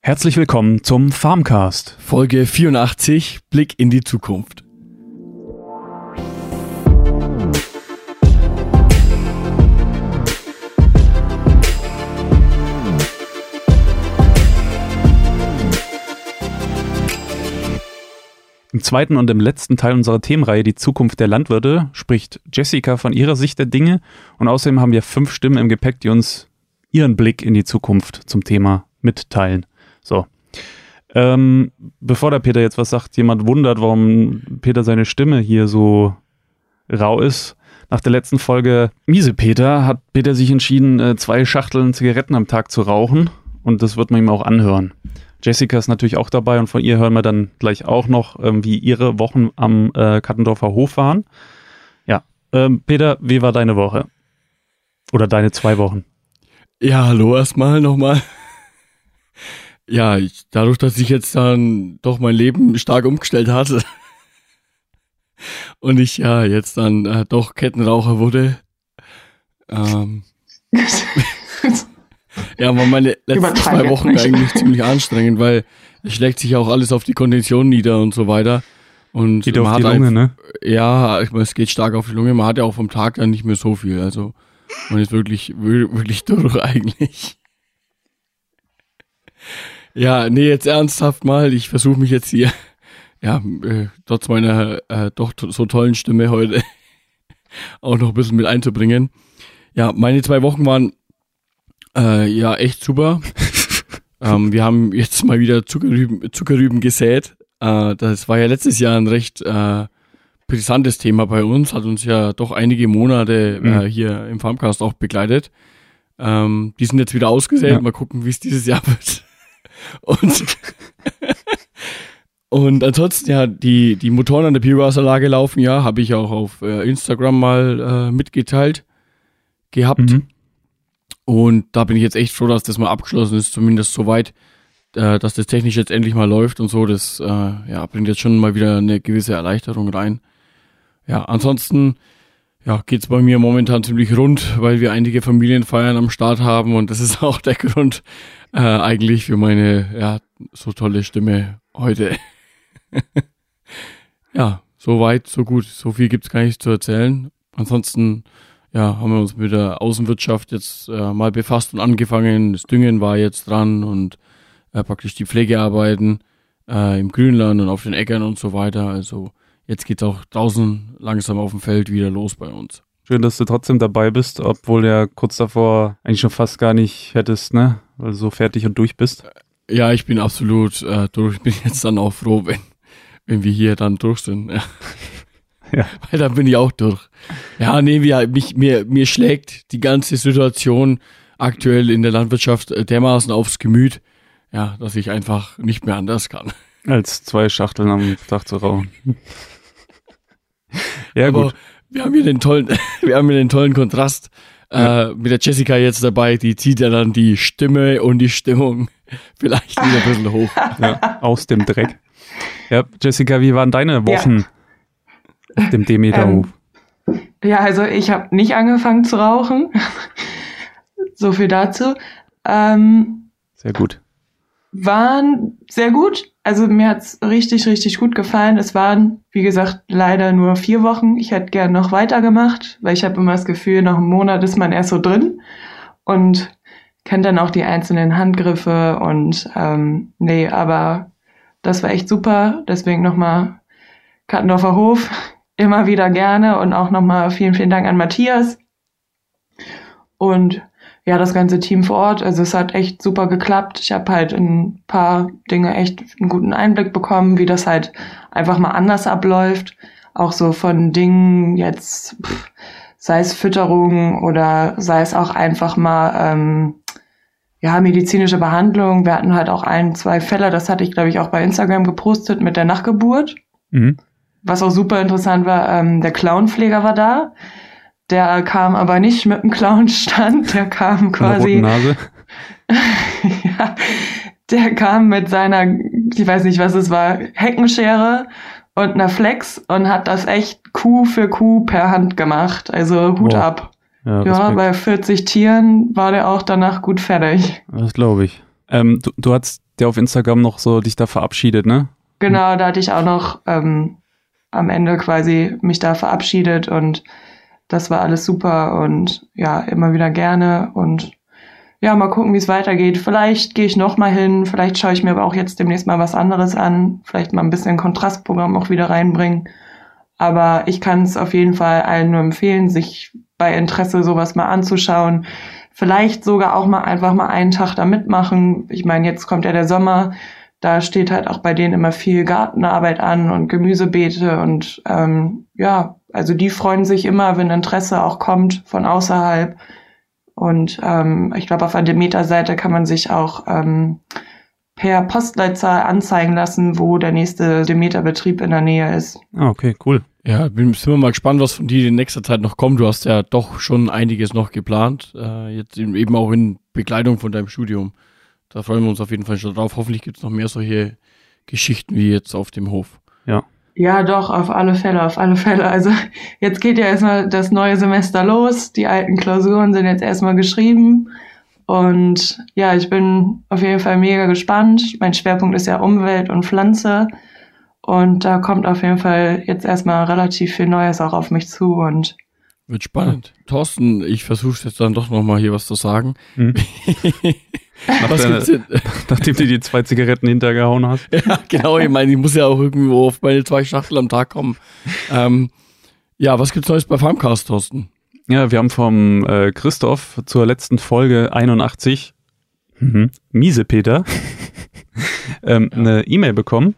Herzlich willkommen zum Farmcast. Folge 84, Blick in die Zukunft. Im zweiten und im letzten Teil unserer Themenreihe Die Zukunft der Landwirte spricht Jessica von ihrer Sicht der Dinge und außerdem haben wir 5 Stimmen im Gepäck, die uns ihren Blick in die Zukunft zum Thema mitteilen. So, bevor der Peter jetzt was sagt, jemand wundert, warum Peter seine Stimme hier so rau ist. Nach der letzten Folge Miese Peter hat Peter sich entschieden, 2 Schachteln Zigaretten am Tag zu rauchen und das wird man ihm auch anhören. Jessica ist natürlich auch dabei und von ihr hören wir dann gleich auch noch, wie ihre Wochen am Kattendorfer Hof waren. Ja, Peter, wie war deine Woche? Oder deine 2 Wochen? Ja, hallo erstmal nochmal. Ja, dadurch, dass ich jetzt dann doch mein Leben stark umgestellt hatte und ich ja jetzt dann doch Kettenraucher wurde, ja, waren meine letzten 2 Wochen eigentlich ziemlich anstrengend, weil es schlägt sich auch alles auf die Kondition nieder und so weiter. Und geht auf die Lunge, ne? Ja, es geht stark auf die Lunge. Man hat ja auch vom Tag dann nicht mehr so viel. Also man ist wirklich durch eigentlich. Ja, nee, jetzt ernsthaft mal. Ich versuche mich jetzt hier, ja, trotz meiner doch so tollen Stimme heute auch noch ein bisschen mit einzubringen. Ja, meine 2 Wochen waren ja echt super. Wir haben jetzt mal wieder Zuckerrüben gesät. Das war ja letztes Jahr ein recht brisantes Thema bei uns. Hat uns ja doch einige Monate hier im Farmcast auch begleitet. Die sind jetzt wieder ausgesät. Ja. Mal gucken, wie es dieses Jahr wird. Und ansonsten, ja, die Motoren an der Biogasanlage laufen, ja, habe ich auch auf Instagram mal mitgeteilt gehabt. Mhm. Und da bin ich jetzt echt froh, dass das mal abgeschlossen ist, zumindest soweit, dass das technisch jetzt endlich mal läuft und so. Das ja, bringt jetzt schon mal wieder eine gewisse Erleichterung rein. Ja, ansonsten ja, geht's bei mir momentan ziemlich rund, weil wir einige Familienfeiern am Start haben und das ist auch der Grund eigentlich für meine ja so tolle Stimme heute. Ja, so weit, so gut. So viel gibt's gar nicht zu erzählen. Ansonsten ja, haben wir uns mit der Außenwirtschaft jetzt mal befasst und angefangen. Das Düngen war jetzt dran und praktisch die Pflegearbeiten im Grünland und auf den Äckern und so weiter. Also jetzt geht's auch draußen langsam auf dem Feld wieder los bei uns. Schön, dass du trotzdem dabei bist, obwohl du ja kurz davor eigentlich schon fast gar nicht hättest, ne? Weil du so fertig und durch bist. Ja, ich bin absolut durch. Ich bin jetzt dann auch froh, wenn wir hier dann durch sind. Ja. Ja. Weil dann bin ich auch durch. Ja, nee, mir schlägt die ganze Situation aktuell in der Landwirtschaft dermaßen aufs Gemüt, ja, dass ich einfach nicht mehr anders kann. Als 2 Schachteln am Tag zu rauchen. Ja, aber gut. Wir haben hier den tollen Kontrast mit der Jessica jetzt dabei, die zieht ja dann die Stimme und die Stimmung vielleicht wieder ein bisschen hoch. Ja, aus dem Dreck. Ja, Jessica, wie waren deine Wochen auf dem Demeterhof? Ja, also ich habe nicht angefangen zu rauchen. So viel dazu. Sehr gut. Waren sehr gut. Also mir hat's richtig, richtig gut gefallen. Es waren, wie gesagt, leider nur 4 Wochen. Ich hätte gern noch weitergemacht, weil ich habe immer das Gefühl, nach einem Monat ist man erst so drin und kennt dann auch die einzelnen Handgriffe und nee, aber das war echt super. Deswegen nochmal Kattendorfer Hof, immer wieder gerne und auch nochmal vielen, vielen Dank an Matthias und ja, das ganze Team vor Ort, also es hat echt super geklappt. Ich habe halt in ein paar Dinge echt einen guten Einblick bekommen, wie das halt einfach mal anders abläuft. Auch so von Dingen jetzt, sei es Fütterung oder sei es auch einfach mal ja medizinische Behandlung. Wir hatten halt auch 1, 2 Fälle, das hatte ich glaube ich auch bei Instagram gepostet mit der Nachgeburt. Mhm. Was auch super interessant war, der Klauenpfleger war da. Der kam aber nicht mit dem Clownstand, der kam quasi. Nase. Ja, der kam mit seiner, ich weiß nicht, was es war, Heckenschere und einer Flex und hat das echt Kuh für Kuh per Hand gemacht. Also Hut ab. Ja, bei 40 Tieren war der auch danach gut fertig. Das glaube ich. Du hast ja auf Instagram noch so dich da verabschiedet, ne? Genau, da hatte ich auch noch am Ende quasi mich da verabschiedet und das war alles super und ja, immer wieder gerne und ja, mal gucken, wie es weitergeht. Vielleicht gehe ich noch mal hin, vielleicht schaue ich mir aber auch jetzt demnächst mal was anderes an, vielleicht mal ein bisschen Kontrastprogramm auch wieder reinbringen. Aber ich kann es auf jeden Fall allen nur empfehlen, sich bei Interesse sowas mal anzuschauen. Vielleicht sogar auch mal einfach mal einen Tag da mitmachen. Ich meine, jetzt kommt ja der Sommer, da steht halt auch bei denen immer viel Gartenarbeit an und Gemüsebeete und ja, also die freuen sich immer, wenn Interesse auch kommt von außerhalb. Und ich glaube, auf der Demeter-Seite kann man sich auch per Postleitzahl anzeigen lassen, wo der nächste Demeter-Betrieb in der Nähe ist. Ah, okay, cool. Ja, sind wir mal gespannt, was von dir in nächster Zeit noch kommt. Du hast ja doch schon einiges noch geplant, jetzt eben auch in Begleitung von deinem Studium. Da freuen wir uns auf jeden Fall schon drauf. Hoffentlich gibt es noch mehr solche Geschichten wie jetzt auf dem Hof. Ja. Ja, doch, auf alle Fälle. Also jetzt geht ja erstmal das neue Semester los. Die alten Klausuren sind jetzt erstmal geschrieben. Und ja, ich bin auf jeden Fall mega gespannt. Mein Schwerpunkt ist ja Umwelt und Pflanze. Und da kommt auf jeden Fall jetzt erstmal relativ viel Neues auch auf mich zu. Und wird spannend. Thorsten, ich versuche jetzt dann doch nochmal hier was zu sagen. Nachdem du die 2 Zigaretten hintergehauen hast. Ja, genau. Ich meine, ich muss ja auch irgendwo auf meine 2 Schachtel am Tag kommen. Ja, was gibt's Neues bei Farmcast, Thorsten? Ja, wir haben vom Christoph zur letzten Folge 81, miese Peter, eine E-Mail bekommen.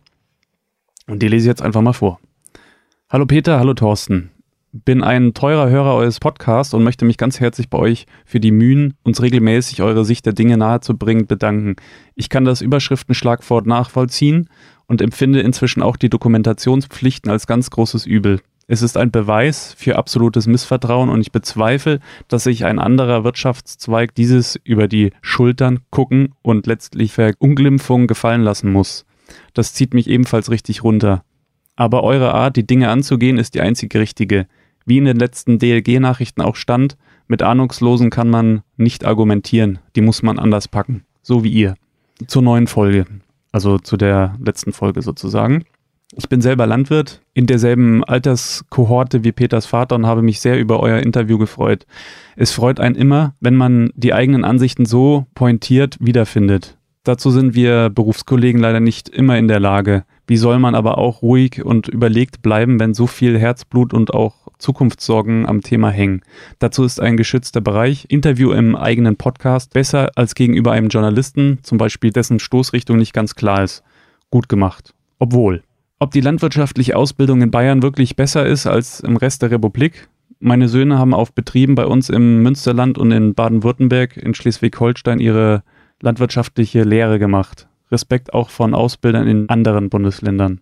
Und die lese ich jetzt einfach mal vor. Hallo Peter, hallo Thorsten. Bin ein teurer Hörer eures Podcasts und möchte mich ganz herzlich bei euch für die Mühen, uns regelmäßig eure Sicht der Dinge nahezubringen, bedanken. Ich kann das Überschriftenschlagwort nachvollziehen und empfinde inzwischen auch die Dokumentationspflichten als ganz großes Übel. Es ist ein Beweis für absolutes Missvertrauen und ich bezweifle, dass sich ein anderer Wirtschaftszweig dieses über die Schultern gucken und letztlich Verunglimpfung gefallen lassen muss. Das zieht mich ebenfalls richtig runter. Aber eure Art, die Dinge anzugehen, ist die einzig richtige. Wie in den letzten DLG-Nachrichten auch stand, mit Ahnungslosen kann man nicht argumentieren. Die muss man anders packen. So wie ihr. Zur neuen Folge. Also zu der letzten Folge sozusagen. Ich bin selber Landwirt, in derselben Alterskohorte wie Peters Vater und habe mich sehr über euer Interview gefreut. Es freut einen immer, wenn man die eigenen Ansichten so pointiert wiederfindet. Dazu sind wir Berufskollegen leider nicht immer in der Lage. Wie soll man aber auch ruhig und überlegt bleiben, wenn so viel Herzblut und auch Zukunftssorgen am Thema hängen? Dazu ist ein geschützter Bereich, Interview im eigenen Podcast, besser als gegenüber einem Journalisten, zum Beispiel dessen Stoßrichtung nicht ganz klar ist. Gut gemacht. Obwohl. Ob die landwirtschaftliche Ausbildung in Bayern wirklich besser ist als im Rest der Republik? Meine Söhne haben auf Betrieben bei uns im Münsterland und in Baden-Württemberg, in Schleswig-Holstein ihre landwirtschaftliche Lehre gemacht. Respekt auch von Ausbildern in anderen Bundesländern.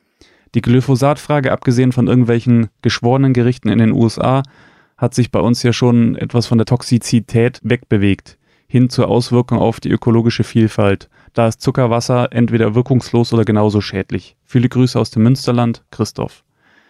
Die Glyphosat-Frage, abgesehen von irgendwelchen geschworenen Gerichten in den USA, hat sich bei uns ja schon etwas von der Toxizität wegbewegt, hin zur Auswirkung auf die ökologische Vielfalt. Da ist Zuckerwasser entweder wirkungslos oder genauso schädlich. Viele Grüße aus dem Münsterland, Christoph.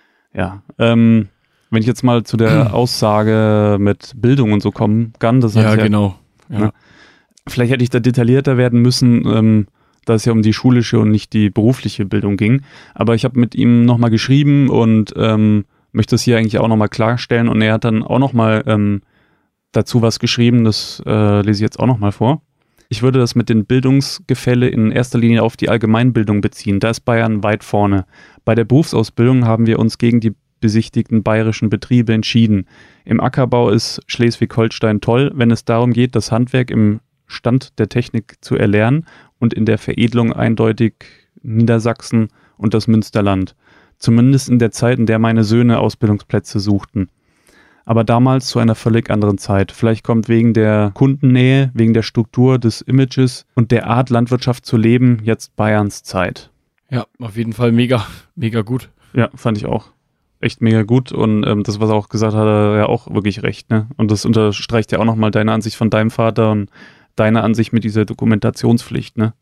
Ja, wenn ich jetzt mal zu der Aussage mit Bildung und so kommen kann, das ja, genau. Ja. Ne? Vielleicht hätte ich da detaillierter werden müssen, da es ja um die schulische und nicht die berufliche Bildung ging. Aber ich habe mit ihm nochmal geschrieben und möchte es hier eigentlich auch nochmal klarstellen. Und er hat dann auch nochmal dazu was geschrieben, das lese ich jetzt auch nochmal vor. Ich würde das mit den Bildungsgefälle in erster Linie auf die Allgemeinbildung beziehen. Da ist Bayern weit vorne. Bei der Berufsausbildung haben wir uns gegen die besichtigten bayerischen Betriebe entschieden. Im Ackerbau ist Schleswig-Holstein toll, wenn es darum geht, das Handwerk im Stand der Technik zu erlernen und in der Veredelung eindeutig Niedersachsen und das Münsterland. Zumindest in der Zeit, in der meine Söhne Ausbildungsplätze suchten. Aber damals zu einer völlig anderen Zeit. Vielleicht kommt wegen der Kundennähe, wegen der Struktur des Images und der Art, Landwirtschaft zu leben, jetzt Bayerns Zeit. Ja, auf jeden Fall mega, mega gut. Ja, fand ich auch. Echt mega gut und das, was er auch gesagt hat, hat er ja auch wirklich recht, ne? Und das unterstreicht ja auch nochmal deine Ansicht von deinem Vater und deine Ansicht mit dieser Dokumentationspflicht, ne?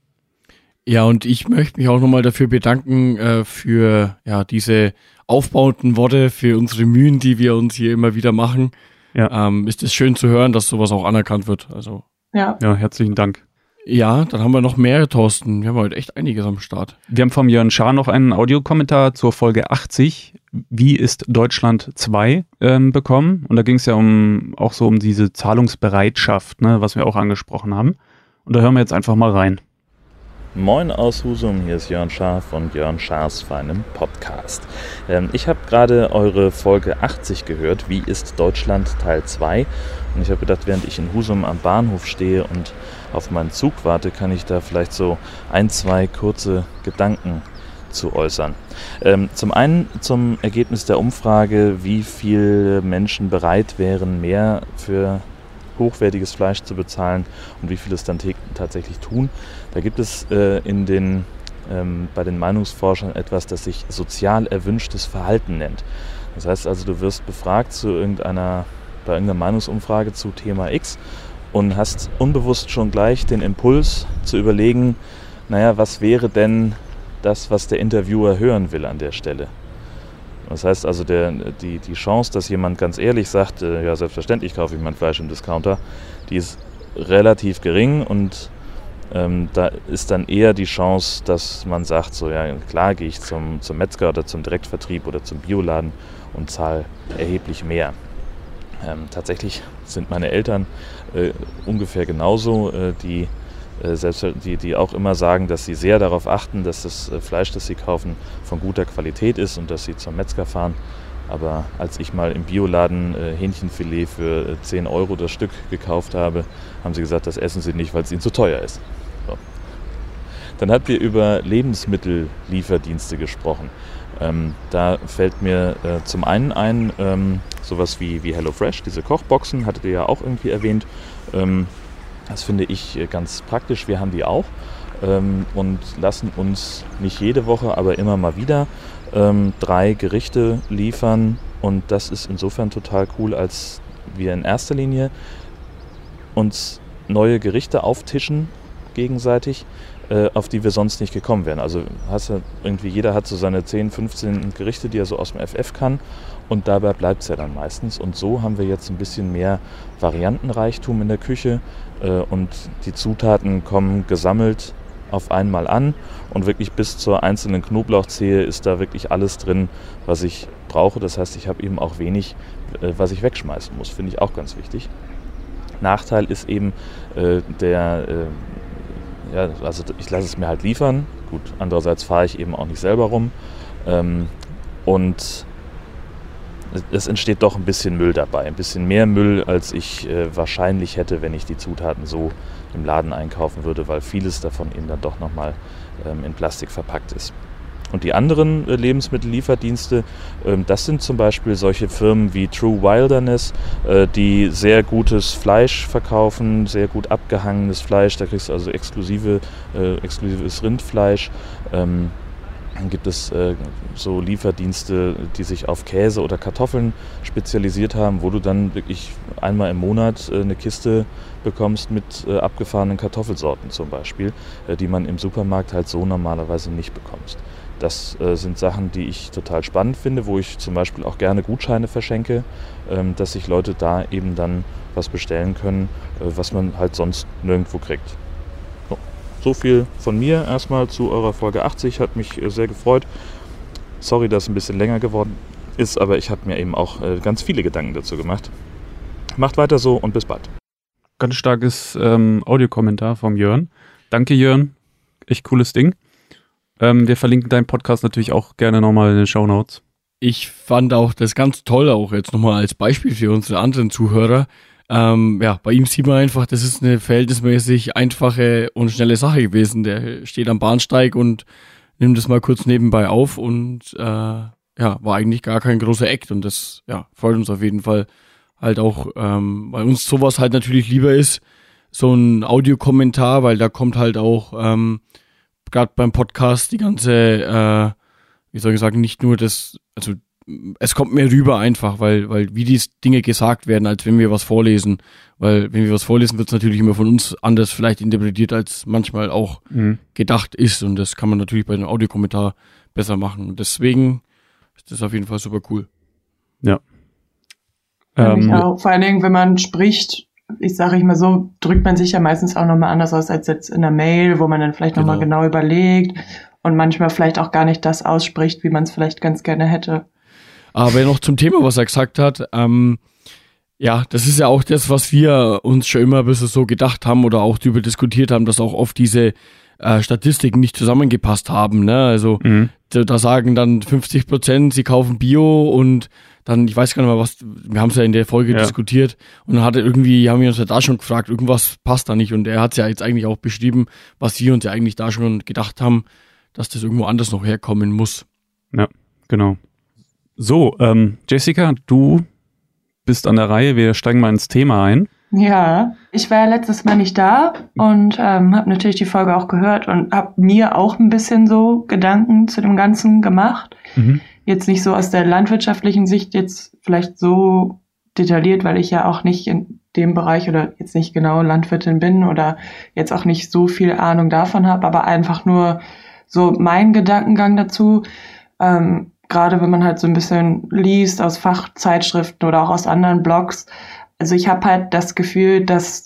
Ja, und ich möchte mich auch nochmal dafür bedanken, für ja diese aufbauenden Worte, für unsere Mühen, die wir uns hier immer wieder machen. Ja. Ist es schön zu hören, dass sowas auch anerkannt wird. Also Ja. Ja, herzlichen Dank. Ja, dann haben wir noch mehr, Thorsten. Wir haben heute echt einiges am Start. Wir haben vom Jörn Schaar noch einen Audiokommentar zur Folge 80, Wie ist Deutschland 2, bekommen. Und da ging es ja auch so um diese Zahlungsbereitschaft, ne, was wir auch angesprochen haben. Und da hören wir jetzt einfach mal rein. Moin aus Husum, hier ist Jörn Schaar von Jörn Schaars feinem Podcast. Ich habe gerade eure Folge 80 gehört, Wie ist Deutschland Teil 2. Und ich habe gedacht, während ich in Husum am Bahnhof stehe und auf meinen Zug warte, kann ich da vielleicht so 1-2 kurze Gedanken zu äußern. Zum einen zum Ergebnis der Umfrage, wie viele Menschen bereit wären, mehr für hochwertiges Fleisch zu bezahlen und wie viele es dann tatsächlich tun. Da gibt es bei den Meinungsforschern etwas, das sich sozial erwünschtes Verhalten nennt. Das heißt also, du wirst befragt bei irgendeiner Meinungsumfrage zu Thema X und hast unbewusst schon gleich den Impuls zu überlegen, naja, was wäre denn das, was der Interviewer hören will an der Stelle? Das heißt also, die Chance, dass jemand ganz ehrlich sagt, ja, selbstverständlich kaufe ich mein Fleisch im Discounter, die ist relativ gering und da ist dann eher die Chance, dass man sagt, so ja, klar gehe ich zum Metzger oder zum Direktvertrieb oder zum Bioladen und zahle erheblich mehr. Tatsächlich sind meine Eltern ungefähr genauso, die auch immer sagen, dass sie sehr darauf achten, dass das Fleisch, das sie kaufen, von guter Qualität ist und dass sie zum Metzger fahren. Aber als ich mal im Bioladen Hähnchenfilet für 10 € das Stück gekauft habe, haben sie gesagt, das essen sie nicht, weil es ihnen zu teuer ist. So. Dann habt ihr über Lebensmittellieferdienste gesprochen. Da fällt mir zum einen ein, sowas wie HelloFresh, diese Kochboxen, hattet ihr ja auch irgendwie erwähnt. Das finde ich ganz praktisch. Wir haben die auch und lassen uns nicht jede Woche, aber immer mal wieder 3 Gerichte liefern. Und das ist insofern total cool, als wir in erster Linie uns neue Gerichte auftischen gegenseitig, auf die wir sonst nicht gekommen wären. Also jeder hat so seine 10, 15 Gerichte, die er so aus dem FF kann. Und dabei bleibt es ja dann meistens. Und so haben wir jetzt ein bisschen mehr Variantenreichtum in der Küche. Und die Zutaten kommen gesammelt auf einmal an. Und wirklich bis zur einzelnen Knoblauchzehe ist da wirklich alles drin, was ich brauche. Das heißt, ich habe eben auch wenig, was ich wegschmeißen muss. Finde ich auch ganz wichtig. Nachteil ist eben also ich lasse es mir halt liefern. Gut, andererseits fahre ich eben auch nicht selber rum. Und es entsteht doch ein bisschen Müll dabei. Ein bisschen mehr Müll, als ich wahrscheinlich hätte, wenn ich die Zutaten so im Laden einkaufen würde, weil vieles davon eben dann doch nochmal in Plastik verpackt ist. Und die anderen Lebensmittellieferdienste, das sind zum Beispiel solche Firmen wie True Wilderness, die sehr gutes Fleisch verkaufen, sehr gut abgehangenes Fleisch. Da kriegst du also exklusives Rindfleisch. Dann gibt es so Lieferdienste, die sich auf Käse oder Kartoffeln spezialisiert haben, wo du dann wirklich einmal im Monat eine Kiste bekommst mit abgefahrenen Kartoffelsorten zum Beispiel, die man im Supermarkt halt so normalerweise nicht bekommst. Das sind Sachen, die ich total spannend finde, wo ich zum Beispiel auch gerne Gutscheine verschenke, dass sich Leute da eben dann was bestellen können, was man halt sonst nirgendwo kriegt. So viel von mir erstmal zu eurer Folge 80, hat mich sehr gefreut. Sorry, dass es ein bisschen länger geworden ist, aber ich habe mir eben auch ganz viele Gedanken dazu gemacht. Macht weiter so und bis bald. Ganz starkes Audiokommentar vom Jörn. Danke Jörn, echt cooles Ding. Wir verlinken deinen Podcast natürlich auch gerne nochmal in den Shownotes. Ich fand auch das ganz toll, auch jetzt nochmal als Beispiel für unsere anderen Zuhörer. Bei ihm sieht man einfach, das ist eine verhältnismäßig einfache und schnelle Sache gewesen. Der steht am Bahnsteig und nimmt das mal kurz nebenbei auf und war eigentlich gar kein großer Act. Und das freut uns auf jeden Fall halt auch, weil uns sowas halt natürlich lieber ist, so ein Audiokommentar, weil da kommt halt auch gerade beim Podcast die ganze, nicht nur das, also es kommt mehr rüber einfach, weil wie die Dinge gesagt werden, als wenn wir was vorlesen. Weil wenn wir was vorlesen, wird es natürlich immer von uns anders vielleicht interpretiert, als manchmal auch gedacht ist. Und das kann man natürlich bei einem Audiokommentar besser machen. Und deswegen ist das auf jeden Fall super cool. Ja. Auch, vor allen Dingen, wenn man spricht, ich sage ich mal so, drückt man sich ja meistens auch nochmal anders aus als jetzt in der Mail, wo man dann vielleicht nochmal genau überlegt und manchmal vielleicht auch gar nicht das ausspricht, wie man es vielleicht ganz gerne hätte. Aber noch zum Thema, was er gesagt hat, ja, das ist ja auch das, was wir uns schon immer ein bisschen so gedacht haben oder auch darüber diskutiert haben, dass auch oft diese Statistiken nicht zusammengepasst haben, ne? Also da sagen dann 50%, sie kaufen Bio und dann, ich weiß gar nicht mehr was, wir haben es ja in der Folge diskutiert und dann haben wir uns ja da schon gefragt, irgendwas passt da nicht und er hat es ja jetzt eigentlich auch beschrieben, was wir uns ja eigentlich da schon gedacht haben, dass das irgendwo anders noch herkommen muss. Ja, genau. So, Jessica, du bist an der Reihe, wir steigen mal ins Thema ein. Ja, ich war ja letztes Mal nicht da und habe natürlich die Folge auch gehört und habe mir auch ein bisschen so Gedanken zu dem Ganzen gemacht. Jetzt nicht so aus der landwirtschaftlichen Sicht jetzt vielleicht so detailliert, weil ich ja auch nicht in dem Bereich oder jetzt nicht genau Landwirtin bin oder jetzt auch nicht so viel Ahnung davon habe, aber einfach nur so mein Gedankengang dazu. Gerade wenn man halt so ein bisschen liest aus Fachzeitschriften oder auch aus anderen Blogs. Also ich habe halt das Gefühl, dass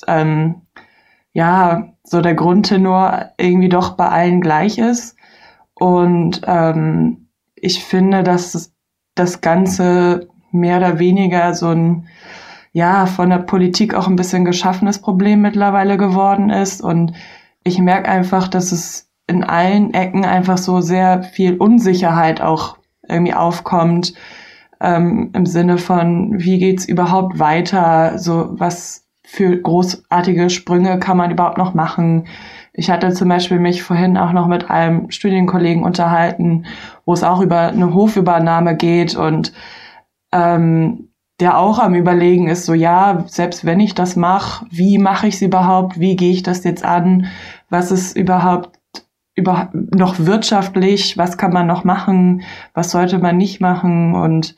so der Grundtenor irgendwie doch bei allen gleich ist. Und ich finde, dass das Ganze mehr oder weniger so ein von der Politik auch ein bisschen geschaffenes Problem mittlerweile geworden ist. Und ich merke einfach, dass es in allen Ecken einfach so sehr viel Unsicherheit auch irgendwie aufkommt, im Sinne von, wie geht's überhaupt weiter, so was für großartige Sprünge kann man überhaupt noch machen. Ich hatte zum Beispiel mich vorhin auch noch mit einem Studienkollegen unterhalten, wo es auch über eine Hofübernahme geht und der auch am Überlegen ist, so selbst wenn ich das mache, wie mache ich es überhaupt, wie gehe ich das jetzt an, was ist überhaupt noch wirtschaftlich, was kann man noch machen, was sollte man nicht machen und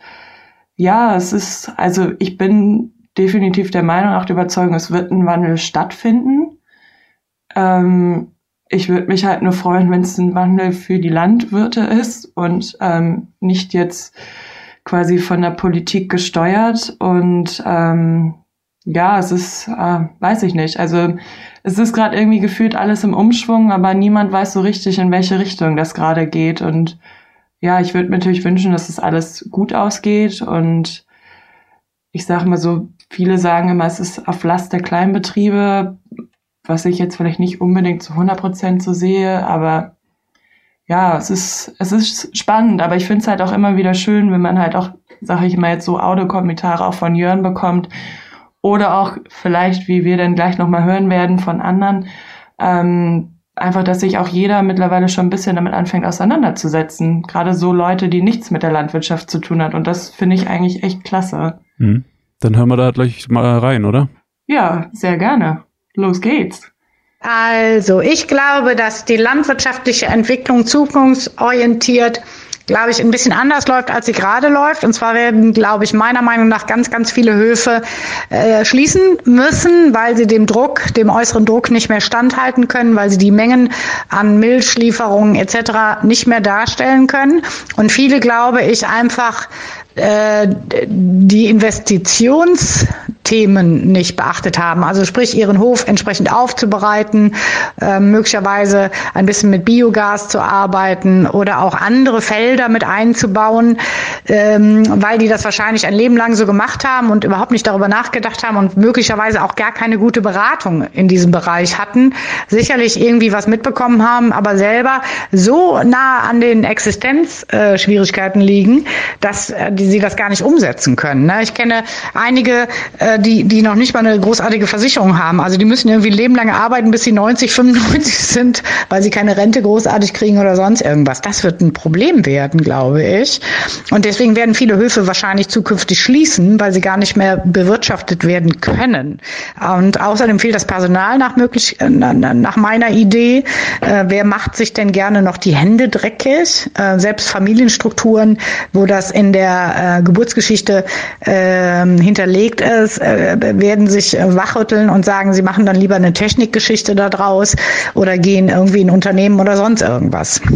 ich bin definitiv der Meinung, auch der Überzeugung, es wird ein Wandel stattfinden. Ich würde mich halt nur freuen, wenn es ein Wandel für die Landwirte ist und nicht jetzt quasi von der Politik gesteuert und es ist, weiß ich nicht. Also es ist gerade irgendwie gefühlt alles im Umschwung, aber niemand weiß so richtig, in welche Richtung das gerade geht. Und ich würde mir natürlich wünschen, dass es alles gut ausgeht. Und ich sage mal so, viele sagen immer, es ist auf Last der Kleinbetriebe, was ich jetzt vielleicht nicht unbedingt zu 100% so sehe. Aber es ist spannend. Aber ich finde es halt auch immer wieder schön, wenn man halt auch, sage ich mal jetzt so, Audiokommentare auch von Jörn bekommt. Oder auch vielleicht, wie wir dann gleich nochmal hören werden von anderen, einfach, dass sich auch jeder mittlerweile schon ein bisschen damit anfängt auseinanderzusetzen. Gerade so Leute, die nichts mit der Landwirtschaft zu tun hat. Und das finde ich eigentlich echt klasse. Dann hören wir da gleich mal rein, oder? Ja, sehr gerne. Los geht's. Also, ich glaube, dass die landwirtschaftliche Entwicklung zukunftsorientiert ein bisschen anders läuft, als sie gerade läuft. Und zwar werden, glaube ich, meiner Meinung nach ganz, ganz viele Höfe schließen müssen, weil sie dem äußeren Druck nicht mehr standhalten können, weil sie die Mengen an Milchlieferungen etc. nicht mehr darstellen können. Und viele, glaube ich, einfach die Investitionsthemen nicht beachtet haben. Also sprich, ihren Hof entsprechend aufzubereiten, möglicherweise ein bisschen mit Biogas zu arbeiten oder auch andere Felder mit einzubauen, weil die das wahrscheinlich ein Leben lang so gemacht haben und überhaupt nicht darüber nachgedacht haben und möglicherweise auch gar keine gute Beratung in diesem Bereich hatten, sicherlich irgendwie was mitbekommen haben, aber selber so nah an den Existenzschwierigkeiten liegen, dass sie das gar nicht umsetzen können. Ich kenne einige, die noch nicht mal eine großartige Versicherung haben. Also die müssen irgendwie ein Leben lang arbeiten, bis sie 90, 95 sind, weil sie keine Rente großartig kriegen oder sonst irgendwas. Das wird ein Problem werden, glaube ich. Und deswegen werden viele Höfe wahrscheinlich zukünftig schließen, weil sie gar nicht mehr bewirtschaftet werden können. Und außerdem fehlt das Personal nach meiner Idee. Wer macht sich denn gerne noch die Hände dreckig? Selbst Familienstrukturen, wo das in der Geburtsgeschichte hinterlegt ist, werden sich wachrütteln und sagen, sie machen dann lieber eine Technikgeschichte da draus oder gehen irgendwie in ein Unternehmen oder sonst irgendwas.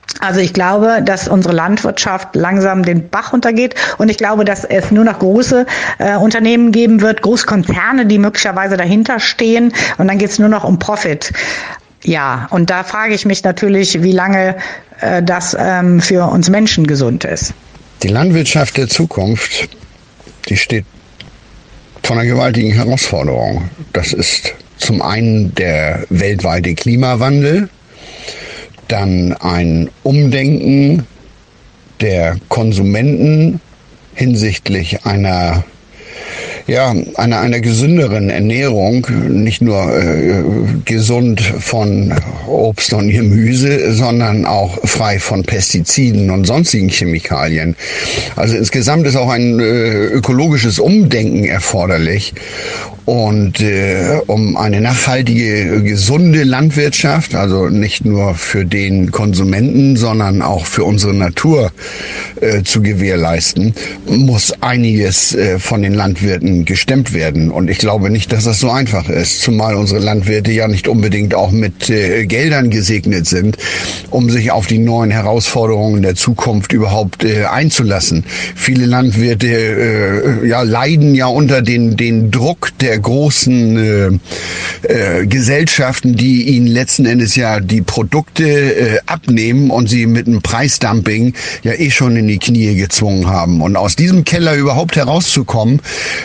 Also ich glaube, dass unsere Landwirtschaft langsam den Bach runtergeht und ich glaube, dass es nur noch große Unternehmen geben wird, Großkonzerne, die möglicherweise dahinter stehen und dann geht es nur noch um Profit. Ja, und da frage ich mich natürlich, wie lange das für uns Menschen gesund ist. Die Landwirtschaft der Zukunft, die steht vor einer gewaltigen Herausforderung. Das ist zum einen der weltweite Klimawandel, dann ein Umdenken der Konsumenten hinsichtlich einer gesünderen Ernährung, nicht nur gesund von Obst und Gemüse, sondern auch frei von Pestiziden und sonstigen Chemikalien. Also insgesamt ist auch ein ökologisches Umdenken erforderlich. Und um eine nachhaltige, gesunde Landwirtschaft, also nicht nur für den Konsumenten, sondern auch für unsere Natur zu gewährleisten, muss einiges von den Landwirten gestemmt werden. Und ich glaube nicht, dass das so einfach ist, zumal unsere Landwirte ja nicht unbedingt auch mit Geldern gesegnet sind, um sich auf die neuen Herausforderungen der Zukunft überhaupt einzulassen. Viele Landwirte leiden ja unter den Druck der großen Gesellschaften, die ihnen letzten Endes ja die Produkte abnehmen und sie mit einem Preisdumping ja schon in die Knie gezwungen haben. Und aus diesem Keller überhaupt herauszukommen,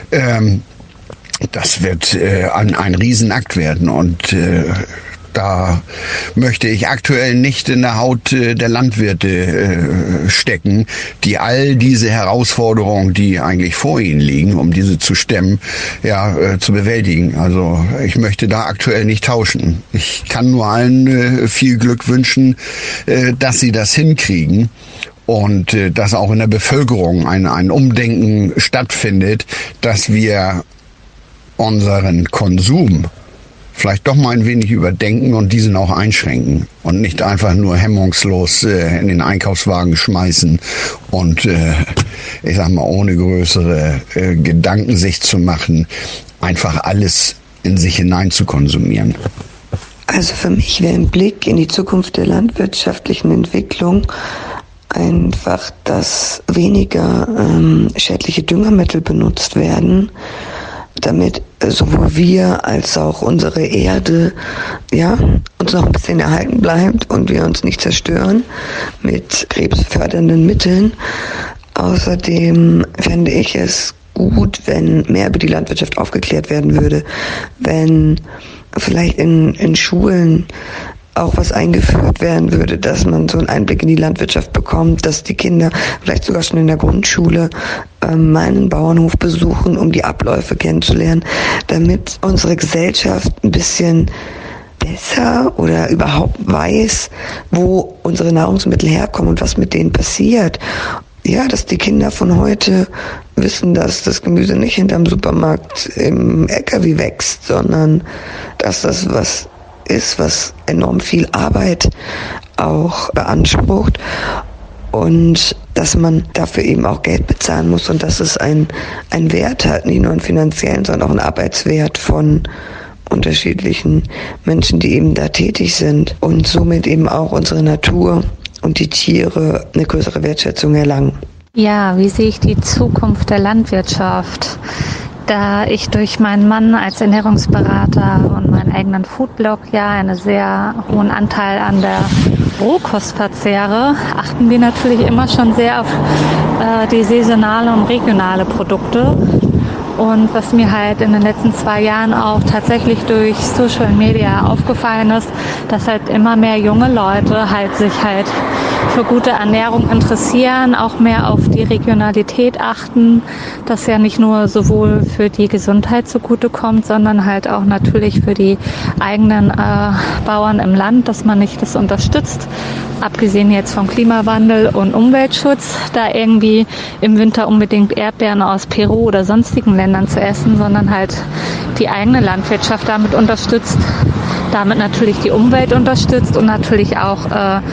das wird ein Riesenakt werden. Und da möchte ich aktuell nicht in der Haut der Landwirte stecken, die all diese Herausforderungen, die eigentlich vor ihnen liegen, um diese zu stemmen, zu bewältigen. Also ich möchte da aktuell nicht tauschen. Ich kann nur allen viel Glück wünschen, dass sie das hinkriegen. Und dass auch in der Bevölkerung ein Umdenken stattfindet, dass wir unseren Konsum vielleicht doch mal ein wenig überdenken und diesen auch einschränken und nicht einfach nur hemmungslos in den Einkaufswagen schmeißen und ich sag mal ohne größere Gedanken sich zu machen, einfach alles in sich hinein zu konsumieren. Also für mich wäre ein Blick in die Zukunft der landwirtschaftlichen Entwicklung einfach, dass weniger schädliche Düngemittel benutzt werden, damit sowohl wir als auch unsere Erde uns noch ein bisschen erhalten bleibt und wir uns nicht zerstören mit krebsfördernden Mitteln. Außerdem fände ich es gut, wenn mehr über die Landwirtschaft aufgeklärt werden würde, wenn vielleicht in Schulen auch was eingeführt werden würde, dass man so einen Einblick in die Landwirtschaft bekommt, dass die Kinder vielleicht sogar schon in der Grundschule meinen Bauernhof besuchen, um die Abläufe kennenzulernen, damit unsere Gesellschaft ein bisschen besser oder überhaupt weiß, wo unsere Nahrungsmittel herkommen und was mit denen passiert. Ja, dass die Kinder von heute wissen, dass das Gemüse nicht hinterm Supermarkt im LKW wächst, sondern dass das was ist, was enorm viel Arbeit auch beansprucht und dass man dafür eben auch Geld bezahlen muss und dass es einen Wert hat, nicht nur einen finanziellen, sondern auch einen Arbeitswert von unterschiedlichen Menschen, die eben da tätig sind und somit eben auch unsere Natur und die Tiere eine größere Wertschätzung erlangen. Ja, wie sehe ich die Zukunft der Landwirtschaft? Da ich durch meinen Mann als Ernährungsberater und meinen eigenen Foodblog einen sehr hohen Anteil an der Rohkost verzehre, achten wir natürlich immer schon sehr auf die saisonale und regionale Produkte. Und was mir halt in den letzten 2 Jahren auch tatsächlich durch Social Media aufgefallen ist, dass halt immer mehr junge Leute sich für gute Ernährung interessieren, auch mehr auf die Regionalität achten, das ja nicht nur sowohl für die Gesundheit zugutekommt, sondern halt auch natürlich für die eigenen Bauern im Land, dass man nicht das unterstützt, abgesehen jetzt vom Klimawandel und Umweltschutz, da irgendwie im Winter unbedingt Erdbeeren aus Peru oder sonstigen Ländern zu essen, sondern halt die eigene Landwirtschaft damit unterstützt, damit natürlich die Umwelt unterstützt und natürlich auch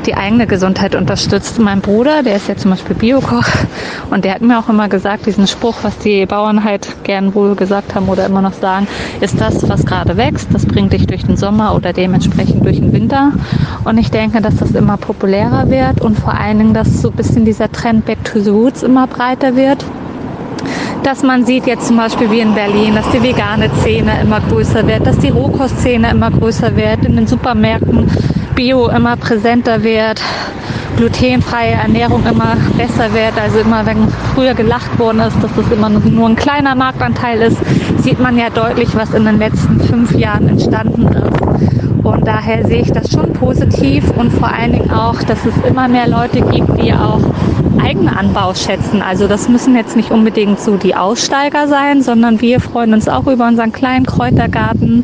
die eigene Gesundheit unterstützt. Mein Bruder, der ist ja zum Beispiel Biokoch und der hat mir auch immer gesagt, diesen Spruch, was die Bauern halt gern wohl gesagt haben oder immer noch sagen, ist das, was gerade wächst, das bringt dich durch den Sommer oder dementsprechend durch den Winter. Und ich denke, dass das immer populärer wird und vor allen Dingen, dass so ein bisschen dieser Trend Back to the Roots immer breiter wird. Dass man sieht jetzt zum Beispiel wie in Berlin, dass die vegane Szene immer größer wird, dass die Rohkostszene immer größer wird, in den Supermärkten Bio immer präsenter wird, glutenfreie Ernährung immer besser wird. Also immer, wenn früher gelacht worden ist, dass das immer nur ein kleiner Marktanteil ist, sieht man ja deutlich, was in den letzten 5 Jahren entstanden ist. Und daher sehe ich das schon positiv und vor allen Dingen auch, dass es immer mehr Leute gibt, die auch eigene Anbau schätzen. Also das müssen jetzt nicht unbedingt so die Aussteiger sein, sondern wir freuen uns auch über unseren kleinen Kräutergarten.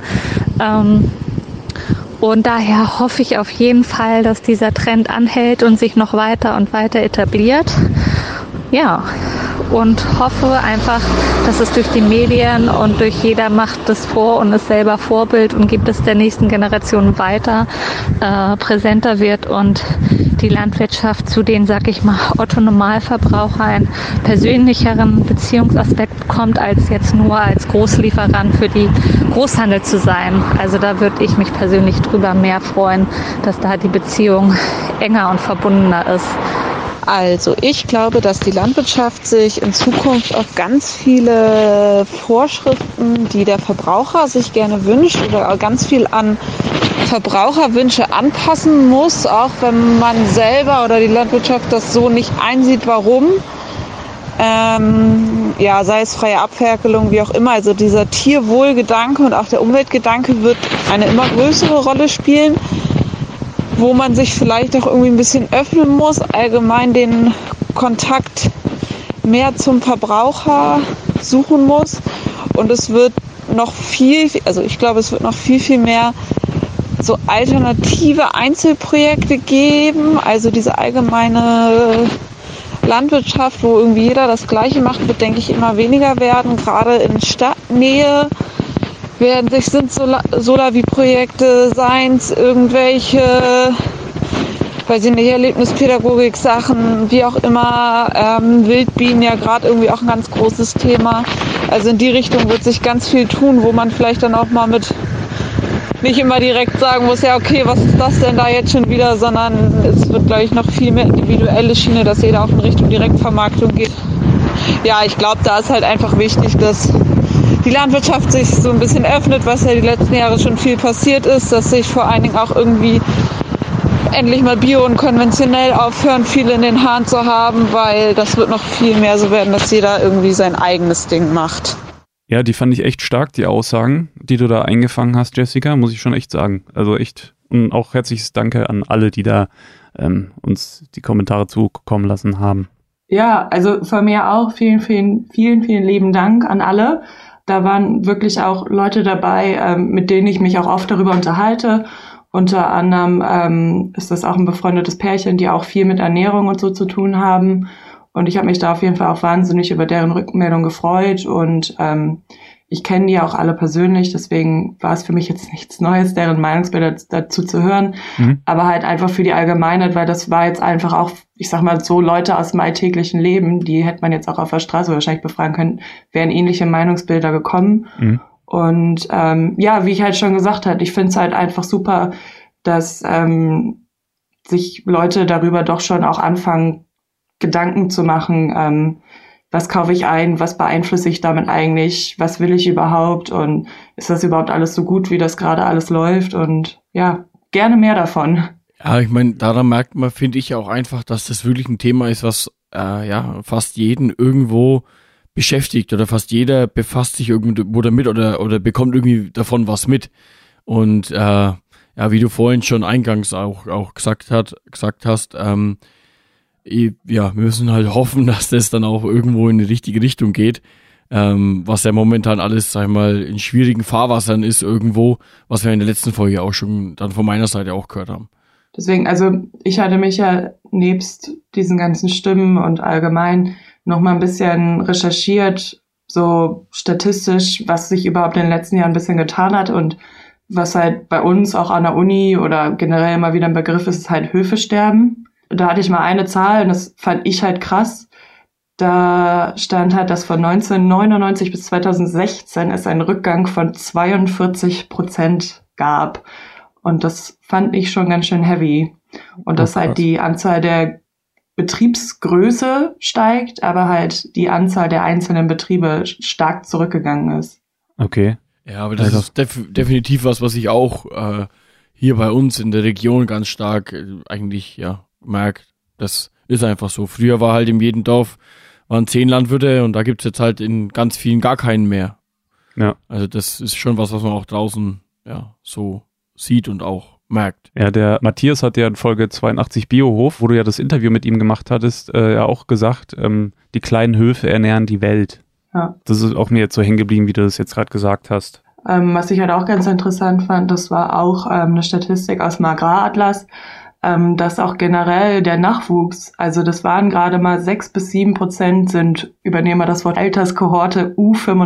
Und daher hoffe ich auf jeden Fall, dass dieser Trend anhält und sich noch weiter und weiter etabliert. Ja, und hoffe einfach, dass es durch die Medien und durch jeder macht es vor und ist selber Vorbild und gibt es der nächsten Generation weiter präsenter wird und die Landwirtschaft zu den, sag ich mal, Otto-Normalverbraucher einen persönlicheren Beziehungsaspekt bekommt, als jetzt nur als Großlieferant für die Großhandel zu sein. Also da würde ich mich persönlich drüber mehr freuen, dass da die Beziehung enger und verbundener ist. Also ich glaube, dass die Landwirtschaft sich in Zukunft auf ganz viele Vorschriften, die der Verbraucher sich gerne wünscht oder ganz viel an Verbraucherwünsche anpassen muss, auch wenn man selber oder die Landwirtschaft das so nicht einsieht, warum. Sei es freie Abferkelung, wie auch immer. Also dieser Tierwohlgedanke und auch der Umweltgedanke wird eine immer größere Rolle spielen, wo man sich vielleicht auch irgendwie ein bisschen öffnen muss, allgemein den Kontakt mehr zum Verbraucher suchen muss. Und es wird noch viel mehr so alternative Einzelprojekte geben. Also diese allgemeine Landwirtschaft, wo irgendwie jeder das Gleiche macht, wird, denke ich, immer weniger werden. Gerade in Stadtnähe sind Solavi-Projekte, seien es irgendwelche, weiß ich nicht, Erlebnispädagogik-Sachen, wie auch immer, Wildbienen ja gerade irgendwie auch ein ganz großes Thema. Also in die Richtung wird sich ganz viel tun, wo man vielleicht dann auch mal mit nicht immer direkt sagen muss, ja okay, was ist das denn da jetzt schon wieder, sondern es wird, glaube ich, noch viel mehr individuelle Schiene, dass jeder auch in Richtung Direktvermarktung geht. Ja, ich glaube, da ist halt einfach wichtig, dass die Landwirtschaft sich so ein bisschen öffnet, was ja die letzten Jahre schon viel passiert ist, dass sich vor allen Dingen auch irgendwie endlich mal bio und konventionell aufhören, viel in den Haaren zu haben, weil das wird noch viel mehr so werden, dass jeder irgendwie sein eigenes Ding macht. Ja, die fand ich echt stark, die Aussagen, die du da eingefangen hast, Jessica, muss ich schon echt sagen. Also echt, und auch herzliches Danke an alle, die da uns die Kommentare zukommen lassen haben. Ja, also von mir auch vielen, vielen, vielen, vielen lieben Dank an alle. Da waren wirklich auch Leute dabei, mit denen ich mich auch oft darüber unterhalte. Unter anderem ist das auch ein befreundetes Pärchen, die auch viel mit Ernährung und so zu tun haben. Und ich habe mich da auf jeden Fall auch wahnsinnig über deren Rückmeldung gefreut. Und ich kenne die auch alle persönlich, deswegen war es für mich jetzt nichts Neues, deren Meinungsbilder dazu zu hören. Aber halt einfach für die Allgemeinheit, weil das war jetzt einfach auch, ich sag mal, so Leute aus dem alltäglichen Leben, die hätte man jetzt auch auf der Straße wahrscheinlich befragen können, wären ähnliche Meinungsbilder gekommen. Und wie ich halt schon gesagt habe, ich finde es halt einfach super, dass sich Leute darüber doch schon auch anfangen, Gedanken zu machen, was kaufe ich ein, was beeinflusse ich damit eigentlich, was will ich überhaupt und ist das überhaupt alles so gut, wie das gerade alles läuft und ja, gerne mehr davon. Ja, ich meine, daran merkt man, finde ich auch einfach, dass das wirklich ein Thema ist, was fast jeden irgendwo beschäftigt oder fast jeder befasst sich irgendwo damit oder bekommt irgendwie davon was mit. Und wie du vorhin schon eingangs auch gesagt hast, wir müssen halt hoffen, dass das dann auch irgendwo in die richtige Richtung geht, was ja momentan alles, sag ich mal, in schwierigen Fahrwassern ist irgendwo, was wir in der letzten Folge auch schon dann von meiner Seite auch gehört haben. Deswegen, also ich hatte mich ja nebst diesen ganzen Stimmen und allgemein noch mal ein bisschen recherchiert, so statistisch, was sich überhaupt in den letzten Jahren ein bisschen getan hat und was halt bei uns auch an der Uni oder generell immer wieder ein Begriff ist, ist halt Höfesterben. Da hatte ich mal eine Zahl und das fand ich halt krass. Da stand halt, dass von 1999 bis 2016 es einen Rückgang von 42% gab. Und das fand ich schon ganz schön heavy. Und dass halt die Anzahl der Betriebsgröße steigt, aber halt die Anzahl der einzelnen Betriebe stark zurückgegangen ist. Okay. Ja, aber das ist definitiv was ich auch hier bei uns in der Region ganz stark eigentlich merke. Das ist einfach so. Früher war halt in jedem Dorf waren 10 Landwirte und da gibt's jetzt halt in ganz vielen gar keinen mehr. Ja. Also das ist schon was man auch draußen so sieht und auch merkt. Ja, der Matthias hat ja in Folge 82 Biohof, wo du ja das Interview mit ihm gemacht hattest, ja auch gesagt, die kleinen Höfe ernähren die Welt. Ja. Das ist auch mir jetzt so hängen geblieben, wie du das jetzt gerade gesagt hast. Was ich halt auch ganz interessant fand, das war auch eine Statistik aus dem Agraratlas, dass auch generell der Nachwuchs, also das waren gerade mal 6-7% übernehmen wir das Wort Alterskohorte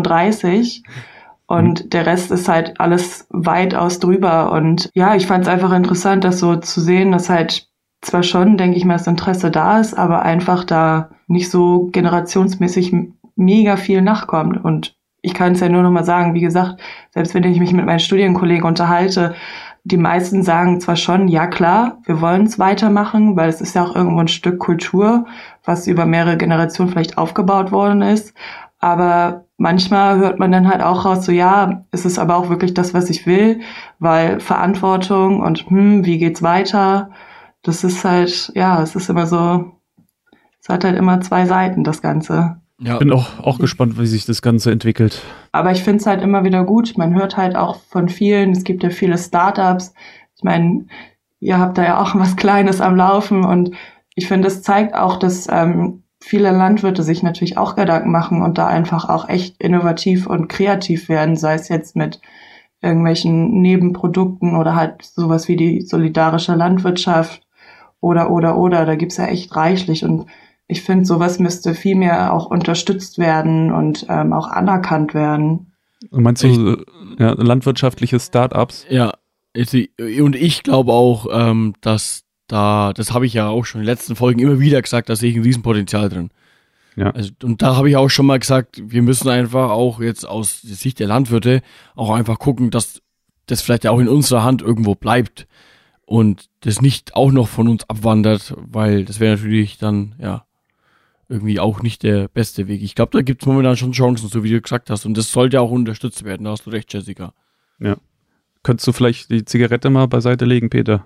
U35 und der Rest ist halt alles weitaus drüber. Und ja, ich fand es einfach interessant, das so zu sehen, dass halt zwar schon, denke ich mal, das Interesse da ist, aber einfach da nicht so generationsmäßig mega viel nachkommt. Und ich kann es ja nur noch mal sagen, wie gesagt, selbst wenn ich mich mit meinen Studienkollegen unterhalte, die meisten sagen zwar schon, ja klar, wir wollen es weitermachen, weil es ist ja auch irgendwo ein Stück Kultur, was über mehrere Generationen vielleicht aufgebaut worden ist. Aber manchmal hört man dann halt auch raus, so ja, es ist aber auch wirklich das, was ich will, weil Verantwortung und wie geht's weiter, das ist halt, es ist immer so, es hat halt immer 2 Seiten, das Ganze. Ja. Ich bin auch gespannt, wie sich das Ganze entwickelt. Aber ich finde es halt immer wieder gut. Man hört halt auch von vielen, es gibt ja viele Startups. Ich meine, ihr habt da ja auch was Kleines am Laufen und ich finde, es zeigt auch, dass viele Landwirte sich natürlich auch Gedanken machen und da einfach auch echt innovativ und kreativ werden, sei es jetzt mit irgendwelchen Nebenprodukten oder halt sowas wie die solidarische Landwirtschaft oder. Da gibt's ja echt reichlich und ich finde, sowas müsste viel mehr auch unterstützt werden und auch anerkannt werden. Meinst du landwirtschaftliche Start-ups? Ja, und ich glaube auch, dass das habe ich ja auch schon in den letzten Folgen immer wieder gesagt, da sehe ich ein Riesenpotenzial drin. Ja. Also, und da habe ich auch schon mal gesagt, wir müssen einfach auch jetzt aus der Sicht der Landwirte auch einfach gucken, dass das vielleicht auch in unserer Hand irgendwo bleibt und das nicht auch noch von uns abwandert, weil das wäre natürlich dann, irgendwie auch nicht der beste Weg. Ich glaube, da gibt es momentan schon Chancen, so wie du gesagt hast. Und das sollte auch unterstützt werden. Da hast du recht, Jessica. Ja. Könntest du vielleicht die Zigarette mal beiseite legen, Peter?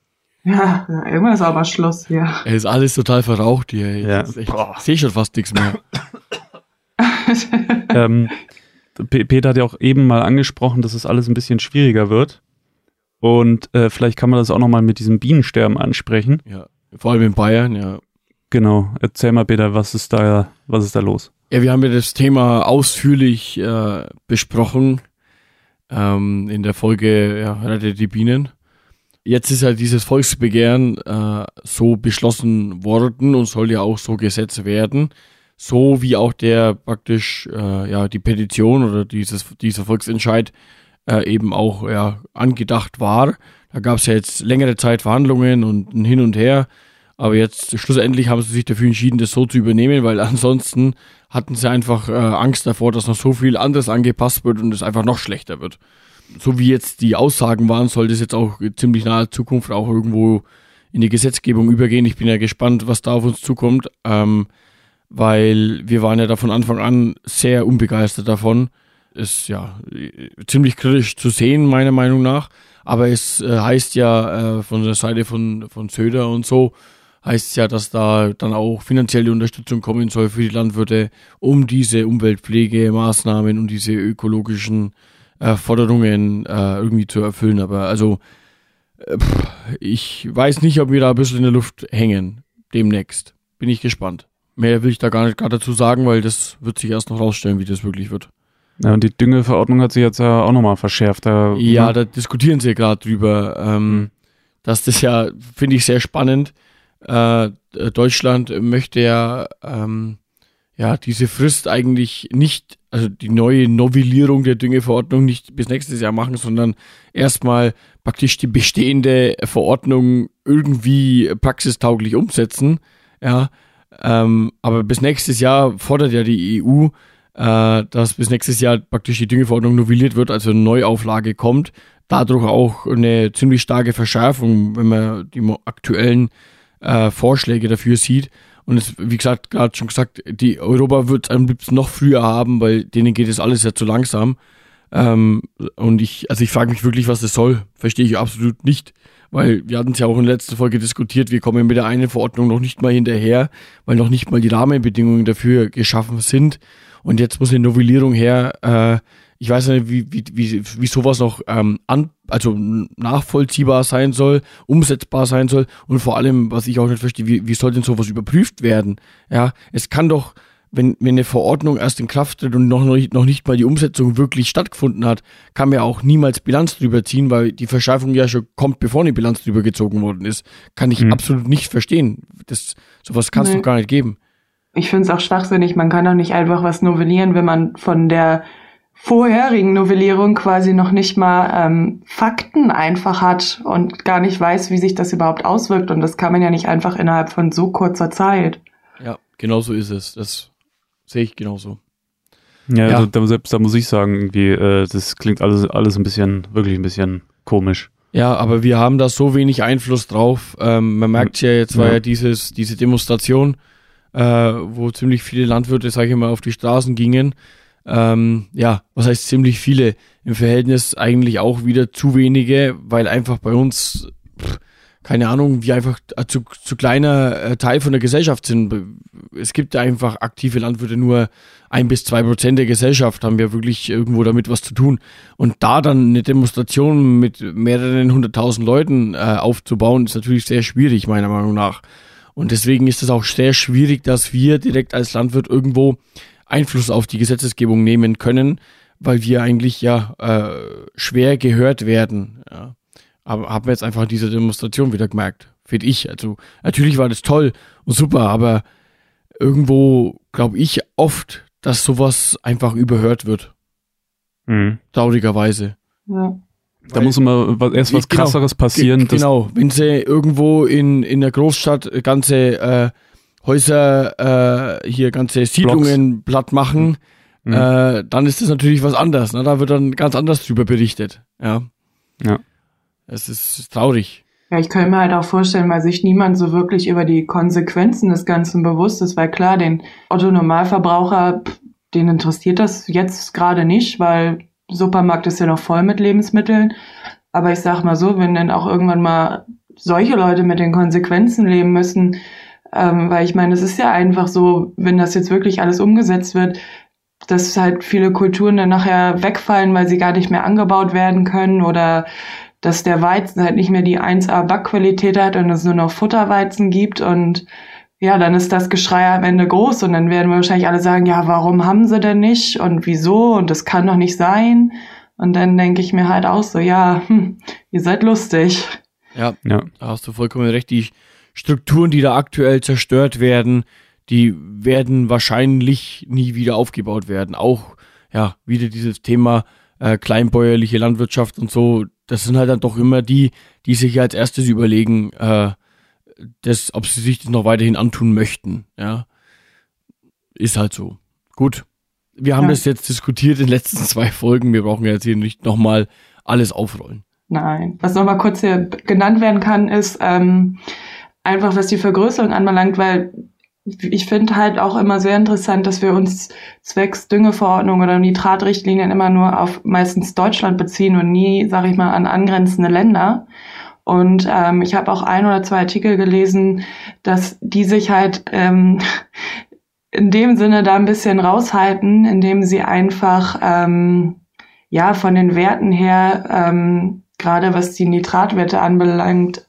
Ja, irgendwann ist aber Schluss hier. Es ist alles total verraucht hier. Ich sehe schon fast nichts mehr. Peter hat ja auch eben mal angesprochen, dass es alles ein bisschen schwieriger wird. Und vielleicht kann man das auch nochmal mit diesem Bienensterben ansprechen. Ja, vor allem in Bayern, ja. Genau, erzähl mal Peter, was ist da los? Ja, wir haben ja das Thema ausführlich besprochen in der Folge Rettet die Bienen. Jetzt ist halt dieses Volksbegehren so beschlossen worden und soll ja auch so gesetzt werden, so wie auch der praktisch die Petition oder dieser Volksentscheid eben auch angedacht war. Da gab es ja jetzt längere Zeit Verhandlungen und ein Hin und Her. Aber jetzt schlussendlich haben sie sich dafür entschieden, das so zu übernehmen, weil ansonsten hatten sie einfach Angst davor, dass noch so viel anderes angepasst wird und es einfach noch schlechter wird. So wie jetzt die Aussagen waren, soll das jetzt auch ziemlich nahe Zukunft auch irgendwo in die Gesetzgebung übergehen. Ich bin ja gespannt, was da auf uns zukommt, weil wir waren ja da von Anfang an sehr unbegeistert davon. Ist ziemlich kritisch zu sehen, meiner Meinung nach. Aber es heißt ja von der Seite von Söder und so, heißt ja, dass da dann auch finanzielle Unterstützung kommen soll für die Landwirte, um diese Umweltpflegemaßnahmen und diese ökologischen Forderungen irgendwie zu erfüllen. Aber also ich weiß nicht, ob wir da ein bisschen in der Luft hängen demnächst. Bin ich gespannt. Mehr will ich da gar nicht dazu sagen, weil das wird sich erst noch rausstellen, wie das wirklich wird. Ja, und die Düngeverordnung hat sich jetzt ja auch nochmal verschärft. Da diskutieren sie gerade drüber. Dass das finde ich sehr spannend. Deutschland möchte diese Frist eigentlich nicht, also die neue Novellierung der Düngeverordnung nicht bis nächstes Jahr machen, sondern erstmal praktisch die bestehende Verordnung irgendwie praxistauglich umsetzen. Ja, aber bis nächstes Jahr fordert ja die EU, dass bis nächstes Jahr praktisch die Düngeverordnung novelliert wird, also eine Neuauflage kommt. Dadurch auch eine ziemlich starke Verschärfung, wenn man die aktuellen Vorschläge dafür sieht. Und es, wie gesagt, gerade schon gesagt, die Europa wird es am liebsten noch früher haben, weil denen geht es alles ja zu langsam. Und ich frage mich wirklich, was das soll. Verstehe ich absolut nicht. Weil wir hatten es ja auch in der letzten Folge diskutiert, wir kommen mit der einen Verordnung noch nicht mal hinterher, weil noch nicht mal die Rahmenbedingungen dafür geschaffen sind. Und jetzt muss eine Novellierung her. Ich weiß nicht, wie sowas noch also nachvollziehbar sein soll, umsetzbar sein soll. Und vor allem, was ich auch nicht verstehe, wie soll denn sowas überprüft werden? Ja, es kann doch, wenn eine Verordnung erst in Kraft tritt und noch nicht mal die Umsetzung wirklich stattgefunden hat, kann man ja auch niemals Bilanz drüber ziehen, weil die Verschärfung ja schon kommt, bevor eine Bilanz drüber gezogen worden ist. Kann ich absolut nicht verstehen. Sowas kann es doch gar nicht geben. Ich finde es auch schwachsinnig. Man kann doch nicht einfach was novellieren, wenn man von der vorherigen Novellierung quasi noch nicht mal Fakten einfach hat und gar nicht weiß, wie sich das überhaupt auswirkt. Und das kann man ja nicht einfach innerhalb von so kurzer Zeit. Ja, genau so ist es. Das sehe ich genauso. Ja. Also selbst da muss ich sagen, irgendwie, das klingt alles wirklich ein bisschen komisch. Ja, aber wir haben da so wenig Einfluss drauf. Man merkt ja, jetzt war ja diese Demonstration, wo ziemlich viele Landwirte, sage ich mal, auf die Straßen gingen. Was heißt ziemlich viele? Im Verhältnis eigentlich auch wieder zu wenige, weil einfach bei uns, keine Ahnung, wir einfach zu kleiner Teil von der Gesellschaft sind. Es gibt ja einfach aktive Landwirte, nur 1-2% der Gesellschaft haben ja wirklich irgendwo damit was zu tun. Und da dann eine Demonstration mit mehreren 100.000 Leuten aufzubauen, ist natürlich sehr schwierig, meiner Meinung nach. Und deswegen ist es auch sehr schwierig, dass wir direkt als Landwirt irgendwo Einfluss auf die Gesetzgebung nehmen können, weil wir eigentlich schwer gehört werden. Ja. Aber haben wir jetzt einfach in dieser Demonstration wieder gemerkt, finde ich. Also natürlich war das toll und super, aber irgendwo glaube ich oft, dass sowas einfach überhört wird. Traurigerweise. Ja. Da muss immer erst was Krasseres passieren. Genau, wenn sie irgendwo in der Großstadt ganze Häuser, hier ganze Siedlungen Blocks platt machen, dann ist das natürlich was anderes. Ne? Da wird dann ganz anders drüber berichtet. Ja. Es ist traurig. Ja, ich könnte mir halt auch vorstellen, weil sich niemand so wirklich über die Konsequenzen des Ganzen bewusst ist, weil klar, den Otto-Normalverbraucher, den interessiert das jetzt gerade nicht, weil Supermarkt ist ja noch voll mit Lebensmitteln. Aber ich sag mal so, wenn dann auch irgendwann mal solche Leute mit den Konsequenzen leben müssen, weil ich meine, es ist ja einfach so, wenn das jetzt wirklich alles umgesetzt wird, dass halt viele Kulturen dann nachher wegfallen, weil sie gar nicht mehr angebaut werden können oder dass der Weizen halt nicht mehr die 1A-Backqualität hat und es nur noch Futterweizen gibt und ja, dann ist das Geschrei am Ende groß und dann werden wir wahrscheinlich alle sagen, ja, warum haben sie denn nicht und wieso und das kann doch nicht sein. Und dann denke ich mir halt auch so, ja, ihr seid lustig. Ja, da hast du vollkommen recht. Die Strukturen, die da aktuell zerstört werden, die werden wahrscheinlich nie wieder aufgebaut werden. Auch, wieder dieses Thema kleinbäuerliche Landwirtschaft und so, das sind halt dann doch immer die sich als erstes überlegen, ob sie sich das noch weiterhin antun möchten. Ja, ist halt so. Gut, wir haben das jetzt diskutiert in den letzten 2 Folgen. Wir brauchen jetzt hier nicht nochmal alles aufrollen. Nein, was nochmal kurz hier genannt werden kann, ist einfach, was die Vergrößerung anbelangt, weil ich finde halt auch immer sehr interessant, dass wir uns zwecks Düngeverordnung oder Nitratrichtlinien immer nur auf meistens Deutschland beziehen und nie, sage ich mal, an angrenzende Länder. Und ich habe auch 1 oder 2 Artikel gelesen, dass die sich halt in dem Sinne da ein bisschen raushalten, indem sie einfach von den Werten her, gerade was die Nitratwerte anbelangt,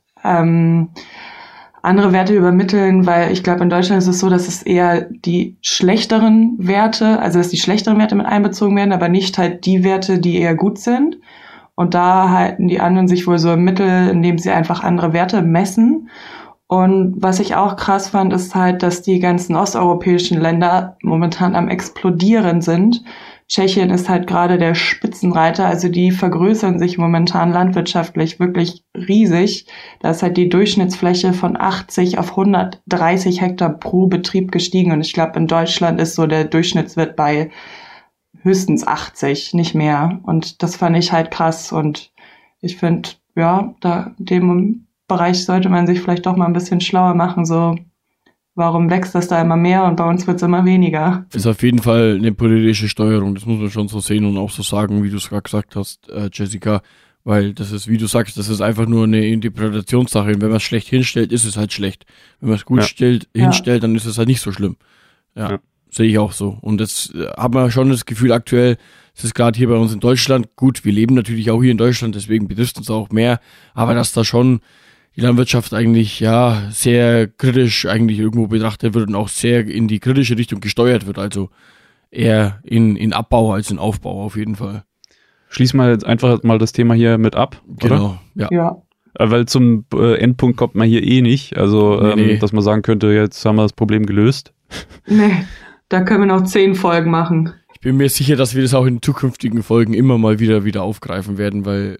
andere Werte übermitteln, weil ich glaube, in Deutschland ist es so, dass es eher die schlechteren Werte, also dass die schlechteren Werte mit einbezogen werden, aber nicht halt die Werte, die eher gut sind. Und da halten die anderen sich wohl so im Mittel, indem sie einfach andere Werte messen. Und was ich auch krass fand, ist halt, dass die ganzen osteuropäischen Länder momentan am Explodieren sind. Tschechien ist halt gerade der Spitzenreiter, also die vergrößern sich momentan landwirtschaftlich wirklich riesig. Da ist halt die Durchschnittsfläche von 80 auf 130 Hektar pro Betrieb gestiegen. Und ich glaube, in Deutschland ist so der Durchschnittswert bei höchstens 80, nicht mehr. Und das fand ich halt krass. Und ich finde, ja, da in dem Bereich sollte man sich vielleicht doch mal ein bisschen schlauer machen, so warum wächst das da immer mehr und bei uns wird es immer weniger? Ist auf jeden Fall eine politische Steuerung, das muss man schon so sehen und auch so sagen, wie du es gerade gesagt hast, Jessica, weil das ist, wie du sagst, das ist einfach nur eine Interpretationssache. Und wenn man es schlecht hinstellt, ist es halt schlecht. Wenn man es gut hinstellt, dann ist es halt nicht so schlimm. Ja. Sehe ich auch so. Und das haben wir schon das Gefühl aktuell, das ist gerade hier bei uns in Deutschland, gut, wir leben natürlich auch hier in Deutschland, deswegen betrifft uns auch mehr, aber dass da schon die Landwirtschaft eigentlich sehr kritisch eigentlich irgendwo betrachtet wird und auch sehr in die kritische Richtung gesteuert wird, also eher in Abbau als in Aufbau auf jeden Fall. Schließen wir jetzt einfach mal das Thema hier mit ab, genau, oder? Ja. Weil zum Endpunkt kommt man hier nicht, also nee. Dass man sagen könnte, jetzt haben wir das Problem gelöst. Nee, da können wir noch 10 Folgen machen. Ich bin mir sicher, dass wir das auch in zukünftigen Folgen immer mal wieder aufgreifen werden, weil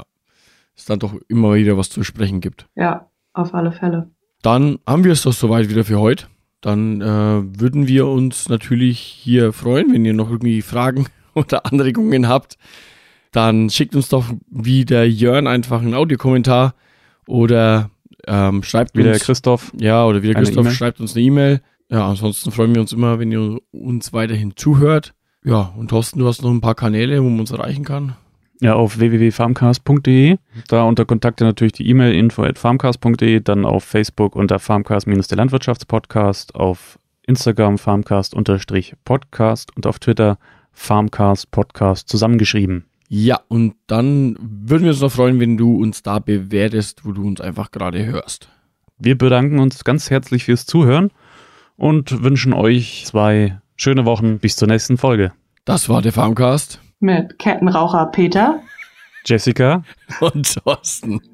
es dann doch immer wieder was zu sprechen gibt. Ja, auf alle Fälle. Dann haben wir es doch soweit wieder für heute. Dann würden wir uns natürlich hier freuen, wenn ihr noch irgendwie Fragen oder Anregungen habt. Dann schickt uns doch wie der Jörn einfach einen Audiokommentar oder schreibt wie uns. Der Christoph. Ja, oder wie der Christoph, schreibt uns eine E-Mail. Ja, ansonsten freuen wir uns immer, wenn ihr uns weiterhin zuhört. Ja, und Thorsten, du hast noch ein paar Kanäle, wo man uns erreichen kann. Ja, auf www.farmcast.de, da unter Kontakte natürlich die E-Mail info@farmcast.de, dann auf Facebook unter Farmcast- der Landwirtschaftspodcast, auf Instagram Farmcast_Podcast und auf Twitter Farmcast Podcast zusammengeschrieben. Ja, und dann würden wir uns noch freuen, wenn du uns da bewertest, wo du uns einfach gerade hörst. Wir bedanken uns ganz herzlich fürs Zuhören und wünschen euch 2 schöne Wochen bis zur nächsten Folge. Das war der Farmcast. Mit Kettenraucher Peter, Jessica und Thorsten.